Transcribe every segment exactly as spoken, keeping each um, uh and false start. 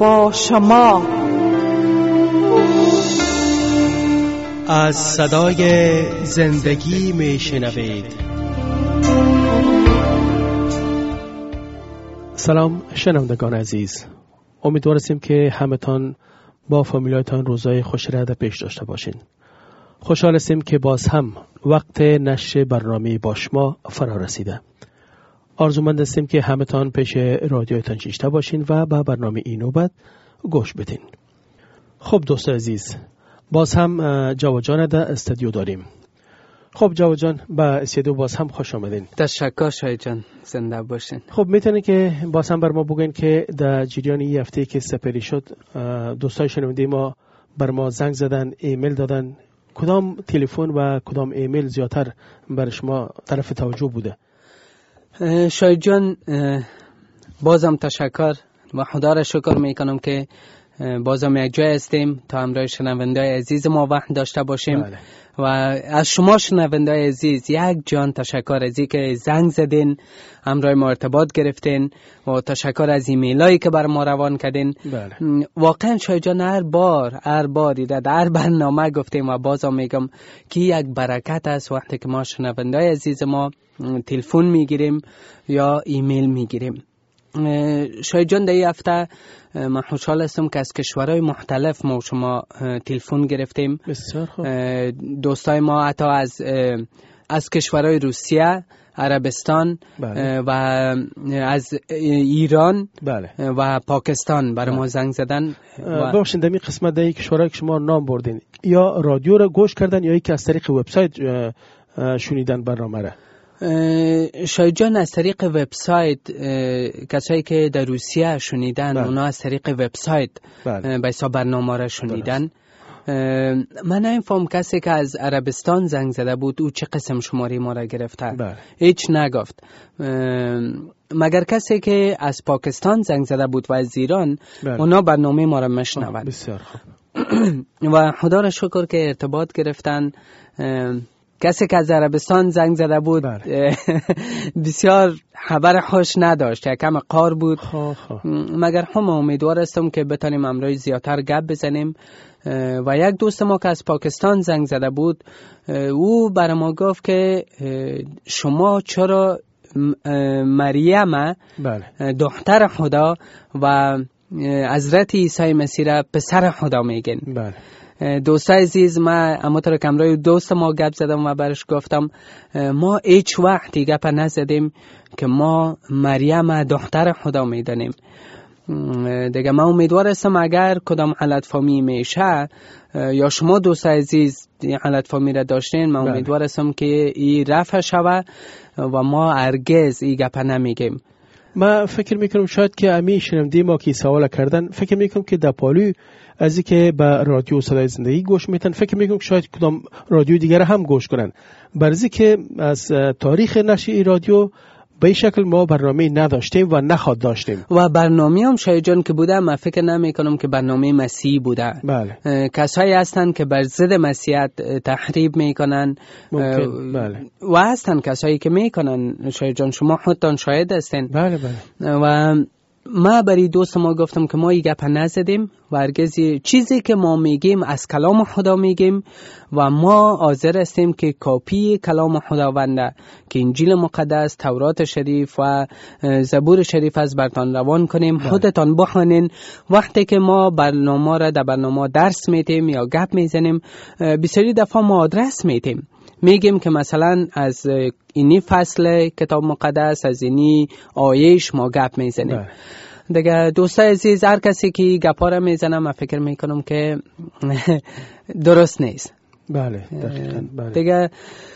با شما. از صدای زندگی می شنوید. سلام شنوندگان عزیز، امیدوار هستیم که همتان با فامیلایتان روزای خوش را در پیش داشته باشین. خوشحال هستیم که باز هم وقت نشر برنامه با شما فرا رسیده. آرزومند هستیم که همتان پیش رادیویتان شیشته باشین و به برنامه این نوبت گوش بدین. خب دوست عزیز، باز هم جواد جان در استودیو داریم. خب جواد جان، به استودیو باز هم خوش آمدین. تشکر شاید جان، زنده باشین. خب میتونه که باز هم بر ما بگین که در جریان این هفته که سپری شد دوستای شنونده ما بر ما زنگ زدن، ایمیل دادن، کدام تلفن و کدام ایمیل زیادتر بر شما طرف توجه بوده؟ شاید جان بازم تشکر و خدا را شکر میکنم که بازم یک جای هستیم تا همراه شنونده‌های عزیز ما وقت داشته باشیم. بله. و از شما شنونده‌های عزیز یک جان تشکر از این که زنگ زدین، همراه ما ارتباط گرفتین و تشکر از ایمیلایی که بر ما روان کردین. بله. واقعا شاید جان هر بار هر باری در هر برنامه گفتیم و بازم میگم که یک برکت است وقتی که ما شنونده‌های عزیز ما تلفن میگیریم یا ایمیل میگیریم. شاید جان در این هفته من خوشحال هستم که از کشورهای مختلف ما شما تلفن گرفتیم. بسیار خوب. دوستای ما حتی از از کشورهای روسیه، عربستان، بله. و از ایران، بله. و پاکستان برای بله. ما زنگ زدن. ببخشید در این قسمت در این کشورهایی که شما نام بردین یا رادیو را گوش کردن یا یکی از طریق وبسایت شنیدن برنامه را؟ شاید جان از طریق وبسایت، کسایی که در روسیه شنیدن بله. اونا از طریق وبسایت بله. به حساب برنامه را شنیدن. من نمیفهم کسی که از عربستان زنگ زده بود او چه قسم شماره ما را گرفته بله. هیچ نگفت، مگر کسی که از پاکستان زنگ زده بود و از ایران بله. اونا برنامه ما را مشنون. بسیار خوب. و خدا را شکر که ارتباط گرفتن. کسی که از عربستان زنگ زده بود بسیار خبر خوش نداشت، یکم قار بود. خواه خواه. مگر هم امیدوار هستم که بتانیم امروز زیادتر گپ بزنیم. و یک دوست ما که از پاکستان زنگ زده بود او برای ما گفت که شما چرا مریم بله. دختر خدا و حضرت عیسی مسیح را پسر خدا میگن؟ بله. دوست عزیز، ما همونطور که امروز دوست ما گپ زدم و برش گفتم ما هیچ وقتی گپ نزدیم که ما مریم دختر خدا میدانیم. دیگه من امیدوار هستم اگر کدام حالت فهمی میشه یا شما دوست عزیز حالت فهمی را داشتین، من امیدوار هستم که این رفع شوه و ما هرگز این گپ نمیگیم. ما فکر میکنم شاید که امی شنونده ما که سوال کردن فکر میکنم که در پالو از اینکه به رادیو صدای زندگی گوش میتن، فکر میکنم شاید کدام رادیو دیگر هم گوش کنن. برای که از تاریخ نشر این رادیو به این شکل ما برنامه نداشتیم و نخواد داشتیم و برنامه هم شاید جان که بوده، من فکر نمی کنم که برنامه مسیح بوده. بله. کسایی هستن که بر ضد مسیحیت تحریب میکنن بله. و هستن کسایی که میکنن. شاید جان شما خودتان شاهد هستین. بله بله. و ما برای دوست ما گفتم که ما این گپ نزدیم و هرگز چیزی که ما میگیم از کلام خدا میگیم و ما حاضر هستیم که کاپی کلام خداونده که انجیل مقدس، تورات شریف و زبور شریف از برتان روان کنیم. بله. خودتان بخوانین. وقتی که ما برنامه را در برنامه درس میتیم یا گپ میزنیم بسیاری دفعه ما آدرس میتیم، میگیم که مثلا از اینی فصل کتاب مقدس، از اینی آیهش ما گپ میزنیم. بله. دیگه دوستای عزیز، هر کسی که گپا را میزنه من فکر میکنم که درست نیست. بله دقیقاً. بله. دیگه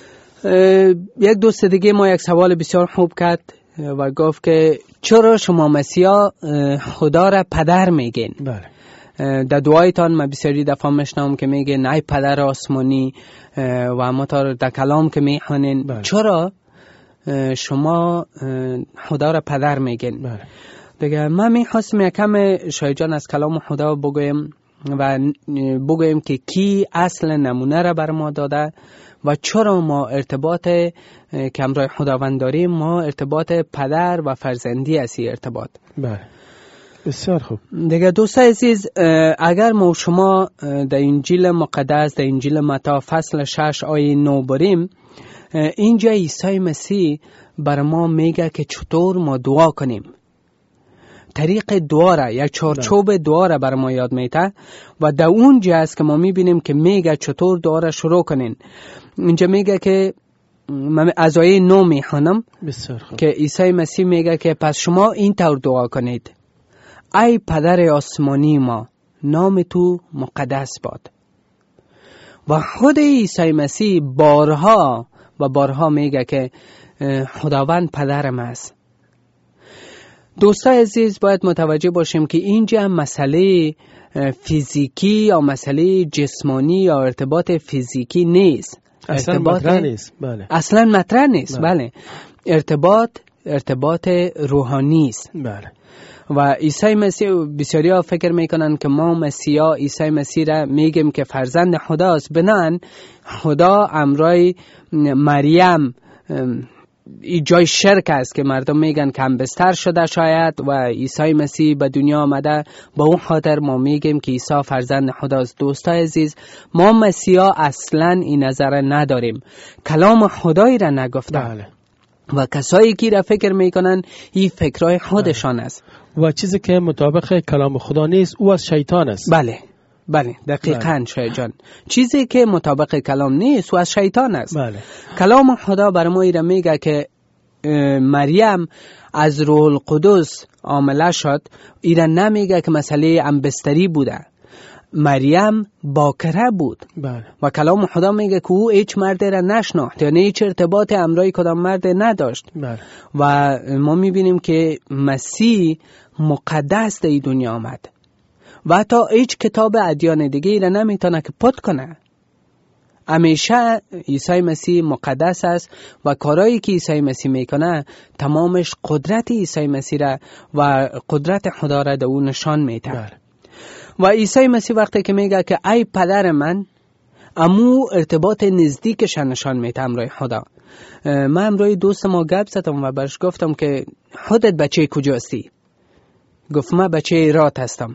یک دوست دیگه ما یک سوال بسیار خوب کرد و گفت که چرا شما مسیحا خدا را پدر میگین؟ بله. در دعایتان من بسیاری دفعه میشنم که میگه نه پدر آسمانی و همونطور در کلام که میخوانین. بله. چرا شما خدا را پدر میگین؟ بله. دیگه من میخواستم یکم شاید جان از کلام خدا بگویم و بگویم که کی اصل نمونه را بر ما داده و چرا ما ارتباط که همراه خداوند داریم ما ارتباط پدر و فرزندی هستی ارتباط. بله. بسیار خوب. دیگه دوستان عزیز، اگر ما شما در انجیل مقدس، در انجیل متی فصل شش آیه نه بریم، اینجا عیسی مسیح بر ما میگه که چطور ما دعا کنیم. طریق دعا را، یک چارچوب دعا را بر ما یاد میده و در اونجا است که ما میبینیم که میگه چطور دعا را شروع کنین. اینجا میگه که من از آیه نه میخوانم که عیسی مسیح میگه که پس شما این طور دعا کنید: ای پدر آسمانی ما، نام تو مقدس باد. و خود عیسی مسیح بارها و بارها میگه که خداوند پدرم است. دوستان عزیز، باید متوجه باشیم که اینجا مسئله فیزیکی یا مسئله جسمانی یا ارتباط فیزیکی نیست. اصلا مطرح نیست. بله. اصلا مطرح نیست. بله. بله. ارتباط ارتباط روحانی است. بله. و عیسی مسیح، بسیاری ها فکر میکنن که ما مسیحا عیسی مسیح را میگیم که فرزند خداست، بنان خدا امرای مریم ای جای شرک است که مردم میگن که همبستر شده شاید و عیسی مسیح به دنیا آمده. با اون خاطر ما میگیم که عیسی فرزند خداست. دوستان عزیز، ما مسیحا اصلا این نظر نداریم، کلام خدایی را نگفته. بله. و کسایی که را فکر میکنن این فکرهای خودشان است و چیزی که مطابق کلام خدا نیست او از شیطان است. بله بله دقیقاً شایع جان، چیزی که مطابق کلام نیست او از شیطان است. بله. کلام خدا بر ما ایره میگه که مریم از روح القدس عامله شد. ایره نمیگه که مسئله انبستری بوده، مریم باکره بود. بله. و کلام خدا میگه که او هیچ مرد را نشناخت، یعنی هیچ ارتباط امرای کدام مرد نداشت. بله. و ما میبینیم که مسیح مقدس در این دنیا آمد و حتی هیچ کتاب ادیان دیگه را نمیتونه که پت کنه. همیشه عیسی مسیح مقدس است و کارهایی که عیسی مسیح میکنه تمامش قدرت عیسی مسیح را و قدرت خدا را در اون نشان میده. بله. و عیسی مسیح وقتی که میگه که ای پدر من، امو ارتباط نزدیکش نشان میده امروی خدا. من امروی دوست ما گپ زدم و برش گفتم که خودت بچه کجاستی؟ گفت من بچه رات هستم.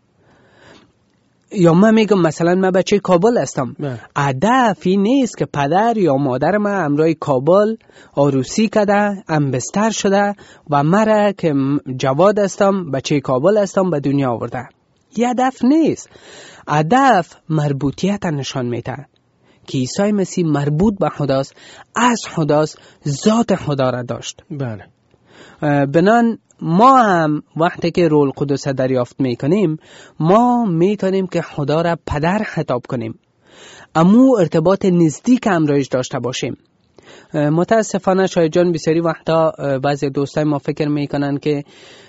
یا من میگم مثلا من بچه کابل هستم. هدف این نیست که پدر یا مادر من امروی کابل عروسی کرده، انبستر شده و مرا که جواد هستم، بچه کابل هستم، به دنیا آورده. یه هدف نیست. هدف مربوطیت نشان میده که عیسی مسیح مربوط به خداست، از خداست، ذات خدا را داشت. بله. بنان ما هم وقتی که روح القدس دریافت میکنیم، ما میتونیم که خدا را پدر خطاب کنیم، امو ارتباط نزدیک امرایش داشته باشیم. متاسفانه شاید جان بسیاری وقتا بعضی دوستای ما فکر میکنن که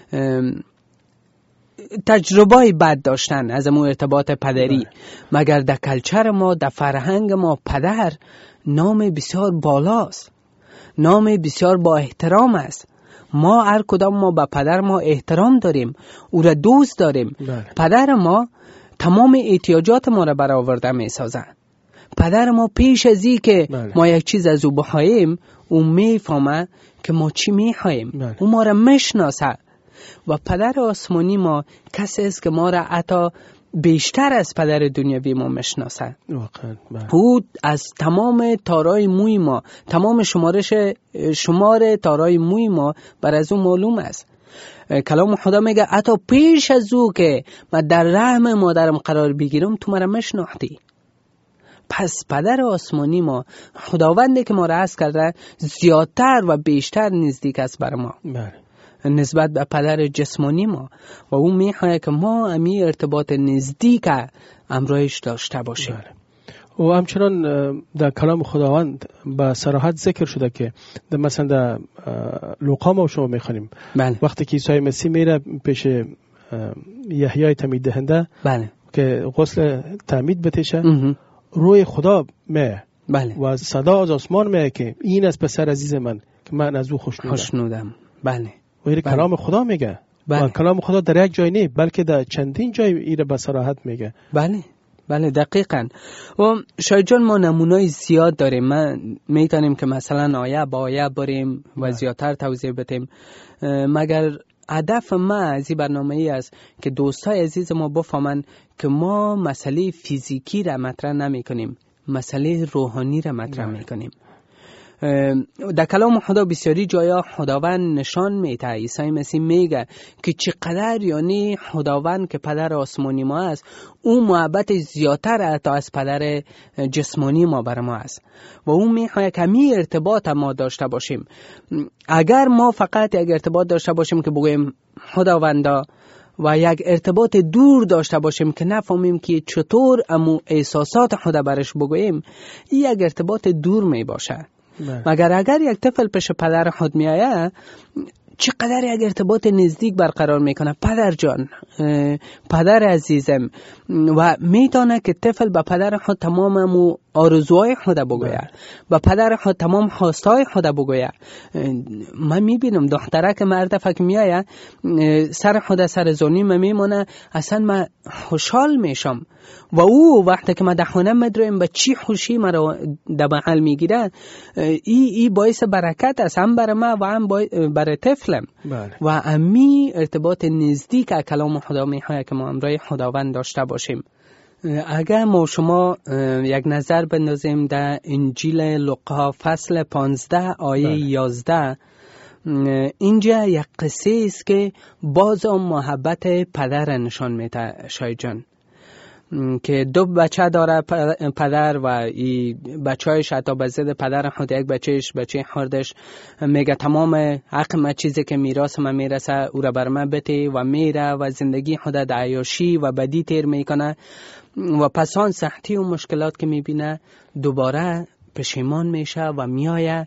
تجربه بد داشتن از امو ارتباط پدری. مگر در کلچر ما، در فرهنگ ما، پدر نام بسیار بالاست، نام بسیار با احترام است. ما هر کدام ما به پدر ما احترام داریم، او را دوست داریم. بله. پدر ما تمام احتیاجات ما را برآورده می سازه. پدر ما پیش از این که بله. ما یک چیز از او بخواهیم، او میفهمه که ما چی میخواهیم. بله. او ما را میشناسه. و پدر آسمانی ما کسی است که ما را حتی بیشتر از پدر دنیوی ما میشناسه. واقعا. بله. او از تمام تارای موی ما، تمام شمارش شمار تارای موی ما بر از او معلوم است. کلام خدا میگه حتی پیش از او که من در رحم مادرم قرار بگیرم تو مرا میشناختی. پس پدر آسمانی ما، خداوندی که ما را عزیز کرده، زیادتر و بیشتر نزدیک است بر ما. بله. نسبت به پدر جسمانی ما، و او میخواه که ما امی ارتباط نزدیک امرایش داشته باشیم. بله. و همچنان در کلام خداوند به صراحت ذکر شده که در مثلا در لوقا ما شما میخوانیم بله. وقتی که عیسی مسیح میره پیش یحیای تعمید دهنده بله. که غسل تعمید بتشه، روی خدا میه. بله. و صدا از آسمان میه که این از پسر عزیز من که من از او خوشنودم. خوشنودم. بله. و این کلام خدا میگه. بله. و کلام خدا در یک جای نیست بلکه در چندین جای ایره به صراحت میگه. بله. بله دقیقاً. و شاید جان ما نمونای زیاد داریم. من میتونیم که مثلا آیه با آیه بریم و زیادتر توضیح بدیم، مگر هدف ما از این برنامه ای است که دوستای عزیز ما بفهمن که ما مسئله فیزیکی را مطرح نمی کنیم، مسئله روحانی را مطرح می کنیم. در کلام خدا بسیاری جایا خداوند نشان میده، عیسی مسیح میگه که چقدر یعنی خداوند که پدر آسمانی ما است او محبت زیادتر تا از پدر جسمانی ما بر ما است و او میخواد که می ارتباط ما داشته باشیم. اگر ما فقط یک ارتباط داشته باشیم که بگویم خداوندا و یک ارتباط دور داشته باشیم که نفهمیم که چطور امو احساسات خدا برش بگوییم، یک ارتباط دور می باشه. مگر اگر یک طفل پیش پدر خود می آید چقدر یک ارتباط نزدیک برقرار میکنه، پدر جان، پدر عزیزم، و میتونه که طفل به پدر خود تمام امو آرزوهای خود بگوید، به پدر خود تمام خواستهای خود بگوید. من میبینم دختره که مرد فکر میآید سر خود سر زونی من میمونه، اصلا من خوشحال میشم و او وقتی که ما در خونه مدریم به چی خوشی مرا در بغل میگیره، ای ای باعث برکت است، هم برای ما و هم برای طفلم. بله. و امی ارتباط نزدیک کلام خدا میخواد که ما امرای خداوند داشته باشیم. اگر ما شما یک نظر بندازیم در انجیل لوقا فصل پانزده آیه یازده، اینجا یک قصه است که باز هم محبت پدر نشان میده شای جان، که دو بچه داره پدر و ای بچه‌هاش حتی به ضد پدر خود، یک بچهش بچه خردش میگه تمام حق ما چیزی که میراث ما میرسه او را بر من بده و میره و زندگی خود در عیاشی و بدی تیر میکنه و پس آن سختی و مشکلات که میبینه دوباره پشیمان میشه و میایه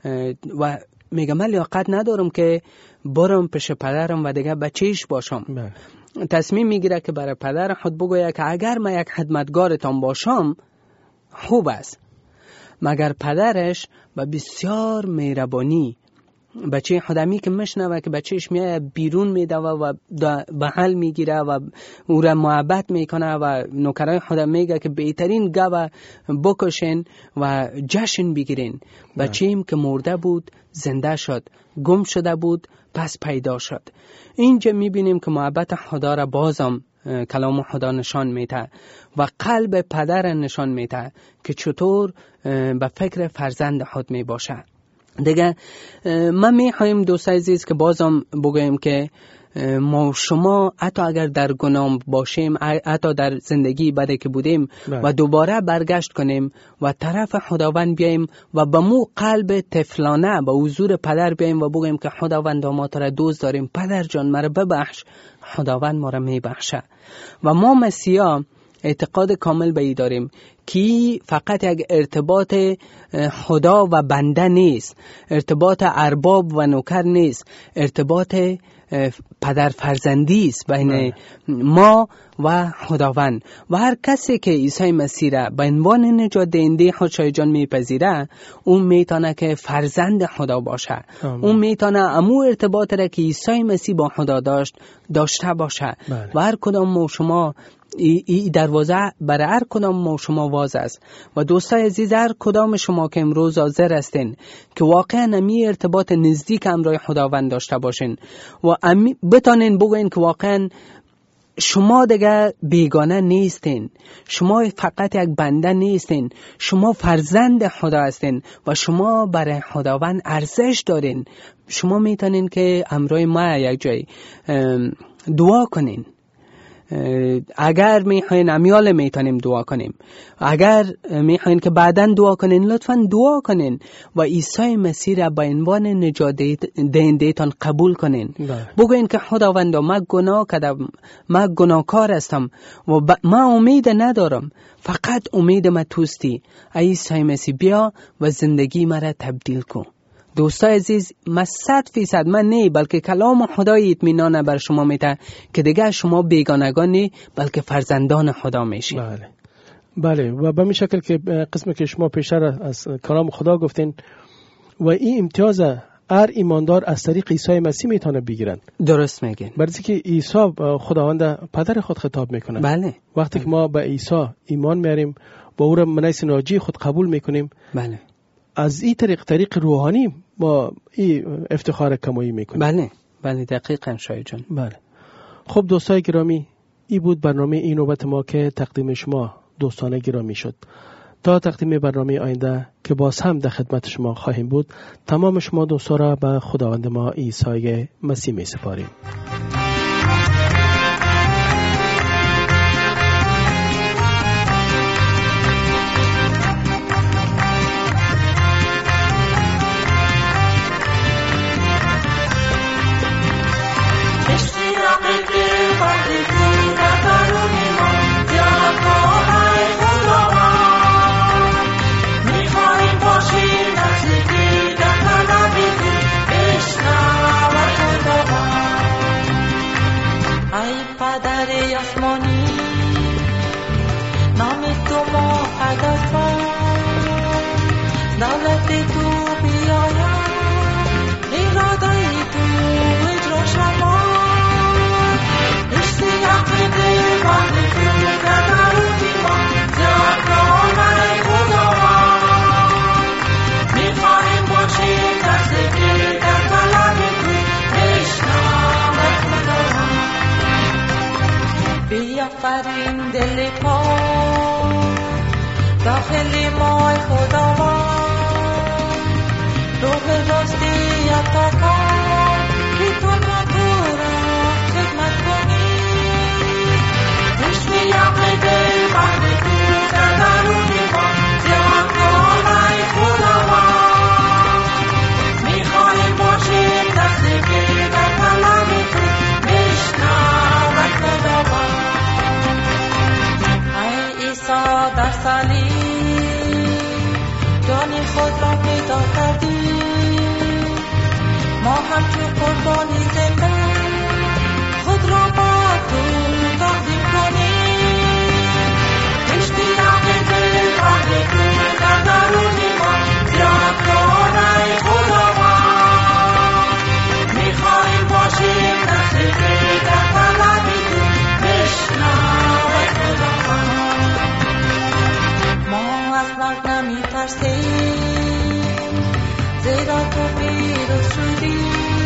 و میگه من لیاقت ندارم که برم پیش پدرم و دیگه بچهش باشم. بله. تصمیم میگیره که برای پدر خود بگوید که اگر من یک خدمتگارتان باشم خوب است. مگر پدرش با بسیار مهربانی بچه خودمی که مشنوه که بچهش میاد بیرون میده و بغل میگیره و او را محبت میکنه و نوکرای خودم میگه که بهترین گاو بکشین و جشن بگیرین. بچه‌ام که مرده بود زنده شد، گم شده بود پس پیدا شد. اینجا میبینیم که محبت خدا را بازم کلام خدا نشان میده و قلب پدر نشان میده که چطور به فکر فرزند خود میباشه. دیگه ما میخوایم دوستای عزیز که بازم بگویم که ما شما حتی اگر در گناه باشیم، حتی در زندگی بده که بودیم بله. و دوباره برگشت کنیم و طرف خداوند بیاییم و به مو قلب طفلانه به حضور پدر بیاییم و بگویم که خداوند ما تو را دوست داریم، پدر جان مرا ببخش، خداوند ما را میبخشه. و ما مسیحا اعتقاد کامل به ای داریم که فقط یک ارتباط خدا و بنده نیست، ارتباط ارباب و نوکر نیست، ارتباط پدر فرزندی است بین ما و خداوند. و هر کسی که عیسی مسیح را به عنوان نجات دهنده خود شای جان میپذیره، اون میتونه که فرزند خدا باشه. آمین. اون میتونه امو ارتباط را که عیسی مسیح با خدا داشت داشته باشه. بله. و هر کدام ما شما ای, ای دروازه برای هر کدام ما شما واز است. و دوستای عزیز، هر کدام شما که امروز حاضر هستین که واقعا امی ارتباط نزدیک همراه خداوند داشته باشین و امی بتانین بگوین که واقعا شما دیگه بیگانه نیستین، شما فقط یک بنده نیستین، شما فرزند خدا هستین و شما برای خداوند ارزش دارین. شما میتونین که همراه ما یک جای دعا کنین. اگر میخواین امیال میتونیم دعا کنیم، اگر میخواین که بعداً دعا کنین لطفاً دعا کنین و عیسی مسیح را به عنوان نجات دهنده تان قبول کنین. بگوین که خداوند من گناه کردم، من گناهکار هستم و ب... من امید ندارم، فقط امید من توستی. عیسی مسیح بیا و زندگی مرا تبدیل کن. دوستای عزیز، من صد فیصد من نه بلکه کلام خدای اطمینان بر شما میده که دیگه شما بیگانگان نه بلکه فرزندان خدا میشین. بله بله. و به این شکل که قسمی که شما پیشتر از کلام خدا گفتین و این امتیاز هر ایماندار از طریق عیسی مسیح میتونه بگیرن. درست میگین. برای که عیسی خداوند پدر خود خطاب میکنه. بله. وقتی که ما به عیسی ایمان میاریم با او را منیس ناجی خود قبول میکنیم، بله، از این طریق طریق روحانی با این افتخار کمایی میکنیم. بله بله دقیقاً شایع جان. بله. خب دوستای گرامی، این بود برنامه این نوبت ما که تقدیم شما دوستان گرامی شد. تا تقدیم برنامه آینده که باز هم در خدمت شما خواهیم بود، تمام شما دوستان را به خداوند ما عیسی مسیح می سپاریم. بیافرین دل پاک داخل ما خداوند، روح راستی عطا کن که تو تو را خدمت کنی. عشق عقل دل بند تو در درون ما زیاد کن ای خداوند. میخواهیم باشیم دستی که در کلام تو بشنود خداوند. در صلیب جان خود را فدا کردی، ما همچون قربانی زنده خود را با تو تقدیم کنیم. اشتیاق دل بند تو در درون ما زیاد کن ای خداوند. میخواهیم باشیم دستی که در طلب تو بشنود خداوند. ما از مرگ نمی ترسیم زیرا تو پیروز شدی،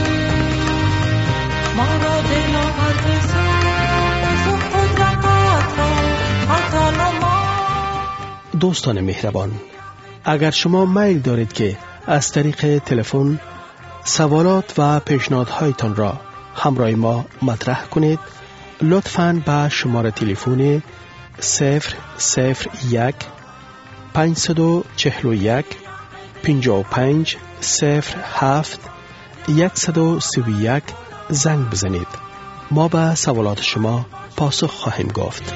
ما را دل آورد بساز و قدرت را حتی ما. دوستان مهربان، اگر شما میل دارید که از طریق تلفن سوالات و پیشنهادهایتان را همراه ما مطرح کنید، لطفاً به شماره تلفن صفر صفر یک پنجصد و چهل و یک پنجاه و پنج صفر هفت صد و سی و یک زنگ بزنید. ما به سوالات شما پاسخ خواهیم گفت.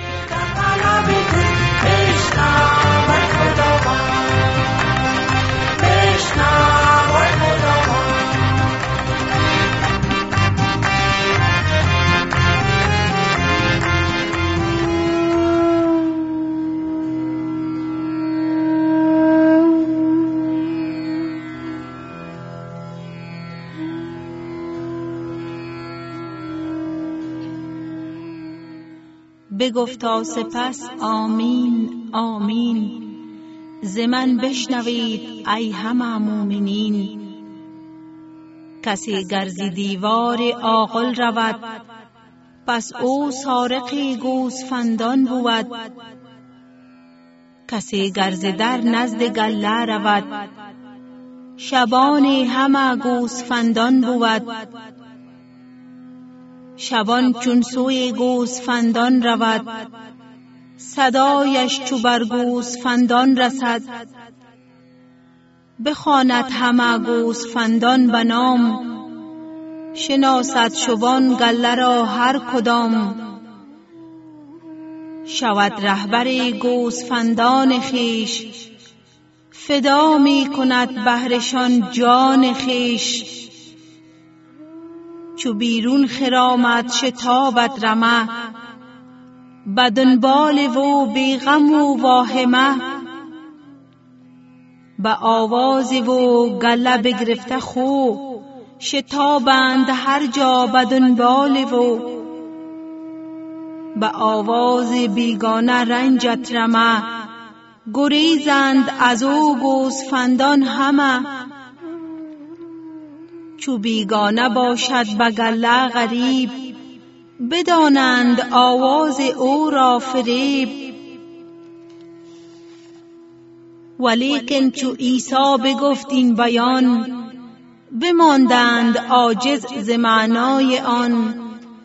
بگفتا سپس آمین آمین، ز من بشنوید ای همه مؤمنین. کسی گر ز دیوار عاقل رود، پس او سارق گوسفندان بود. کسی گر ز در نزد گله رود، شبان همه گوسفندان بود. شبان چون سوی گوسفندان رود، صدایش چو بر گوسفندان رسد. بخواند همه گوسفندان به نام، شناسد شبان گله را هر کدام. شود رهبر گوسفندان خیش، فدا می کند بهرشان جان خیش. چو بیرون خرامد شتابت رمه، بدنبال و بیغم و واهمه. به آواز و گله بگرفته خو، شتابند هر جا بدنبال و. به آواز بیگانه رنجت رمه، گریزند از او گوسفندان همه. چو بیگانه باشد به گله غریب، بدانند آواز او را فریب. ولیکن چو عیسی بگفت این بیان، بماندند عاجز ز معنای آن.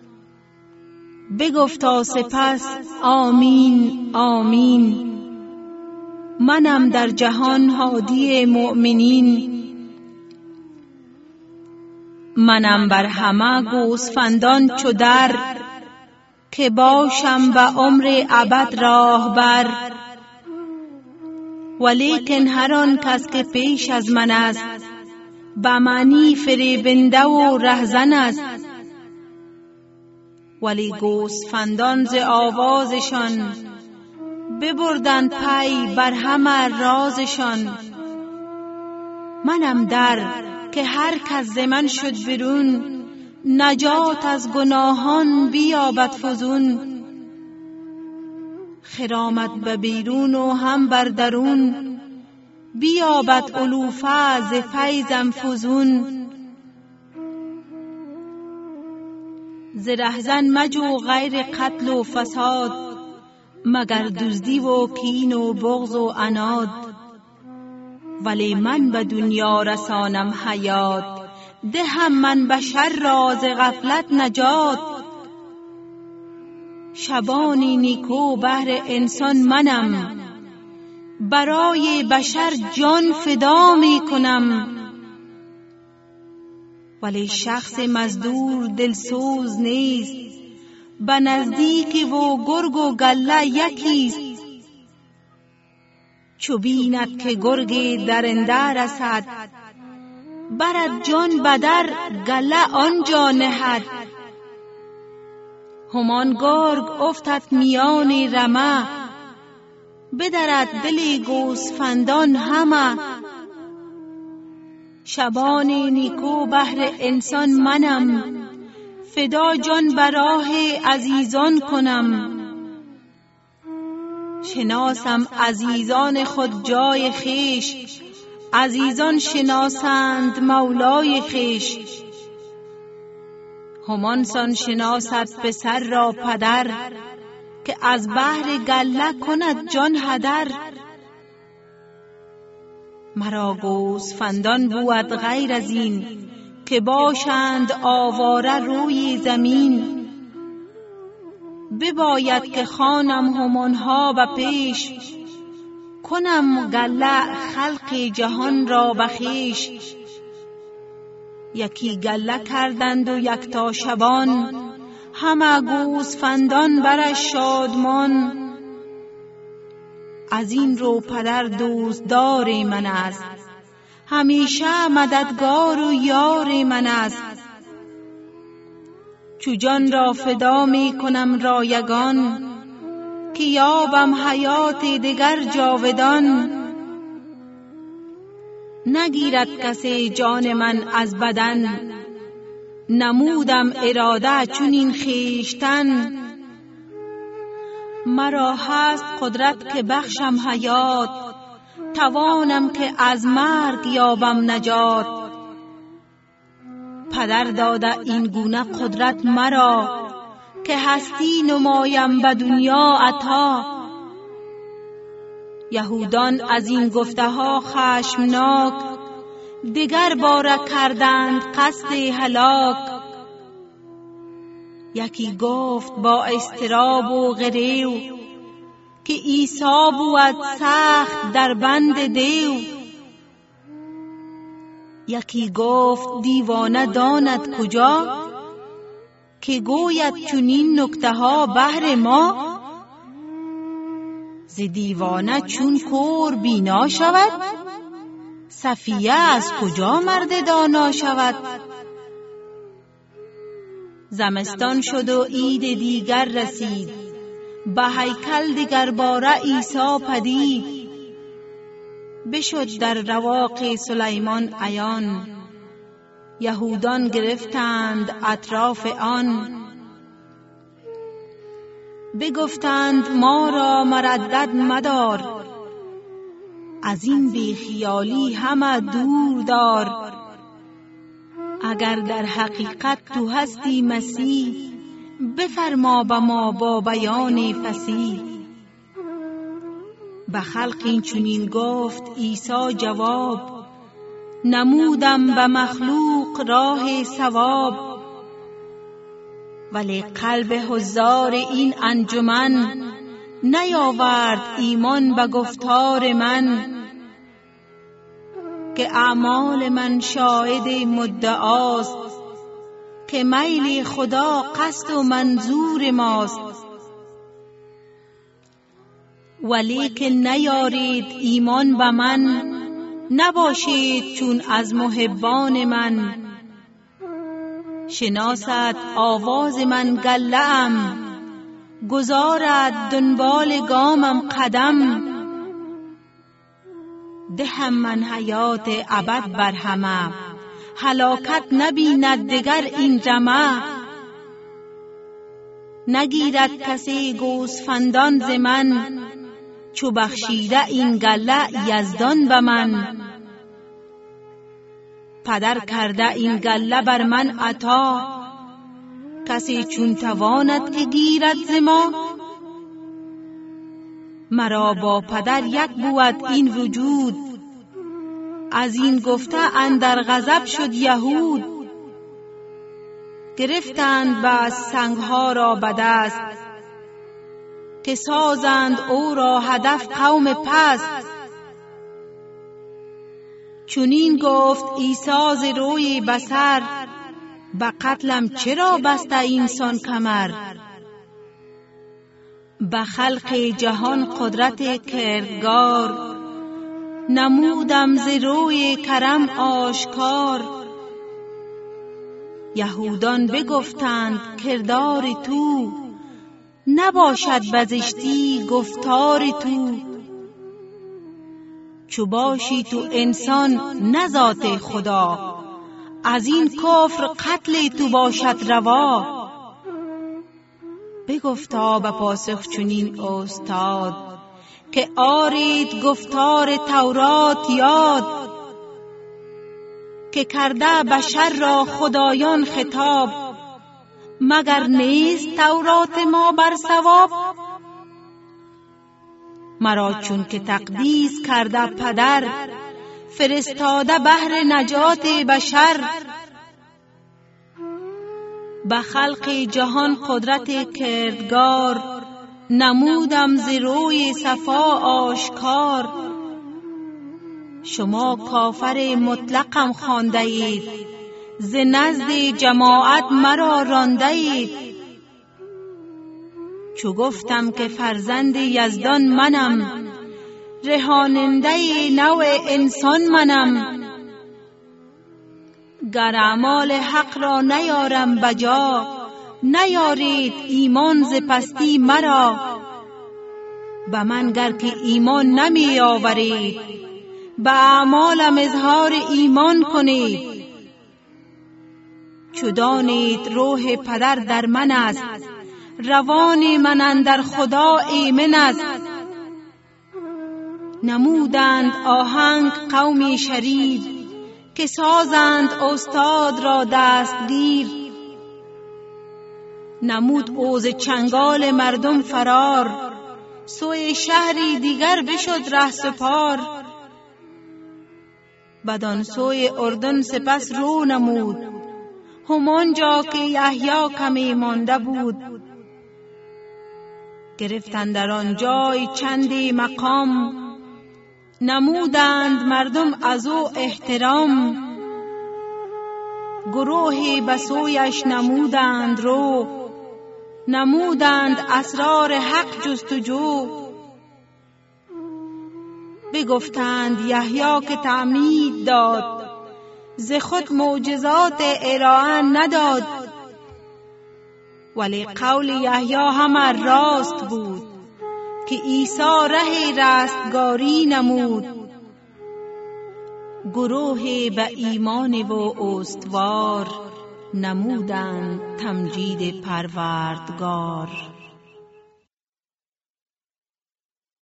بگفتا سپس آمین آمین، منم در جهان هادی مؤمنین. منم بر همه گوسفندان چو در، که باشم به عمر ابد راهبر. ولیکن هر آن کس که پیش از من است، به معنی فریبنده و رهزن است. ولی گوسفندان ز آوازشان، ببردند پی بر همه رازشان. منم در که هر کس ز من شد برون، نجات از گناهان بیابد فزون. خرامت به بیرون و هم بر درون، بیابد علوفه ز فیضم فزون. ز رهزن مجو غیر قتل و فساد، مگر دزدی و کین و بغض و عناد. ولی من به دنیا رسانم حیات، دهم من بشر را ز غفلت نجات. شبانی نیکو بهر انسان منم، برای بشر جان فدا می کنم. ولی شخص مزدور دلسوز نیست، به نزدیک و گرگ و گله یکیست. چو بیند که گرگ درنده رسد، برد جان بدر گله آنجا نهد. همان گرگ افتد میان رمه، بدرد دل گوسفندان همه. شبان نیکو بهر انسان منم، فدا جان براه عزیزان کنم. شناسم عزیزان خود جای خیش، عزیزان شناسند مولای خیش. همانسان شناسد پسر را پدر، که از بحر گله کند جان هدر. مرا گوسفندان بود غیر از این، که باشند آواره روی زمین. بباید که خوانم همانها به پیش، کنم گله خلق جهان را بخیش. یکی گله کردند و یکتا شبان، همه گوسفندان برش شادمان. از این رو پدر دوستدار من است، همیشه مددگار و یار من است. چو جان را فدا می کنم رایگان، که یابم حیات دگر جاودان. نگیرد کسی جان من از بدن، نمودم اراده چونین خویشتن. مرا هست قدرت که بخشم حیات، توانم که از مرگ یابم نجات. پدر داده این گونه قدرت مرا، که هستی نمایم به دنیا عطا. یهودان از این گفته ها خشمناک، دگر باره کردند قصد هلاک. یکی گفت با اضطراب و غریو، که عیسی بود سخت در بند دیو. یکی گفت دیوانه داند کجا، که گوید چونین نکته ها بهر ما. ز دیوانه چون کور بینا شود، صفیه از کجا مرد دانا شود. زمستان شد و عید دیگر رسید، به هیکل دیگر باره عیسی پدید. بشد در رواق سلیمان عیان، یهودان گرفتند اطراف آن. بگفتند ما را مردد مدار، از این بیخیالی همه دور دار. اگر در حقیقت تو هستی مسیح، بفرما به ما با بیان فصیح. به خلق این چنین گفت عیسی جواب، نمودم به مخلوق راه ثواب. ولی قلب حضار این انجمن، نیاورد ایمان به گفتار من. که اعمال من شاهد مدعاست، که میل خدا قصد و منظور ماست. ولی که نیارید ایمان به من، نباشید چون از محبان من. شناسد آواز من گله‌ام، گذارد دنبال گامم قدم. دهم من حیات ابد بر همه، هلاکت نبیند دگر این جمع. نگیرد کسی گوسفندان ز من، چو بخشیده این گله یزدان به من. پدر کرده این گله بر من عطا، کسی چون تواند که گیرد ز ما. مرا با پدر یک بود این وجود، از این گفته اندر غضب شد یهود. گرفتند بس سنگها را به دست، که سازند او را هدف قوم پست. چنین گفت عیسی ز روی بصر، به قتلم چرا بسته اینسان کمر. به خلق جهان قدرت کردگار، نمودم ز روی کرم آشکار. یهودان بگفتند کردار تو، نباشد بزشتی گفتار تو. چو باشی تو انسان نه ذات خدا، از این کفر قتل تو باشد روا. بگفتا به پاسخ چنین استاد، که آرید گفتار تورات یاد. که کرده بشر را خدایان خطاب، مگر نیست تورات ما بر ثواب. مرا چون که تقدیس کرده پدر، فرستاده بهر نجات بشر. به خلق جهان قدرت کردگار، نمودم ز روی صفا آشکار. شما کافر مطلقم خوانده اید، ز نزد جماعت مرا رانده اید. چو گفتم که فرزند یزدان منم، رهاننده نوع انسان منم. گر اعمال حق را نیارم بجا، نیارید ایمان ز پستی مرا. به من گر که ایمان نمی آورید، به اعمالم اظهار ایمان کنید. چو دانید روح پدر در من است، روان من اندر خدا ایمن است. نمودند آهنگ قومی شریر، که سازند استاد را دستگیر. نمود اوز چنگال مردم فرار، سوی شهری دیگر بشد ره سپار. بدان سوی اردن سپس رو نمود، همانجا که یحیی کمی مانده بود. گرفتند در آن جای چندی مقام، نمودند مردم از او احترام. گروهی به سویش نمودند رو، نمودند اسرار حق جستجو. بگفتند یحیی که تعمید داد، ز خود معجزات ارائه نداد. ولی قول یحیی همه راست بود، که عیسی ره رستگاری نمود. گروه به ایمان و استوار، نمودند تمجید پروردگار.